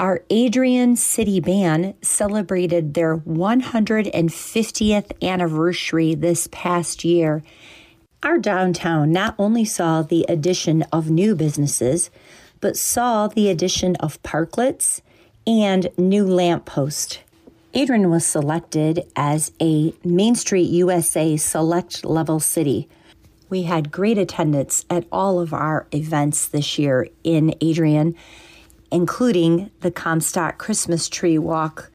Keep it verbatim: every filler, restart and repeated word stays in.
Our Adrian City Band celebrated their one hundred fiftieth anniversary this past year. Our downtown not only saw the addition of new businesses, but saw the addition of parklets and new lampposts. Adrian was selected as a Main Street U S A Select Level City. We had great attendance at all of our events this year in Adrian, including the Comstock Christmas Tree Walk,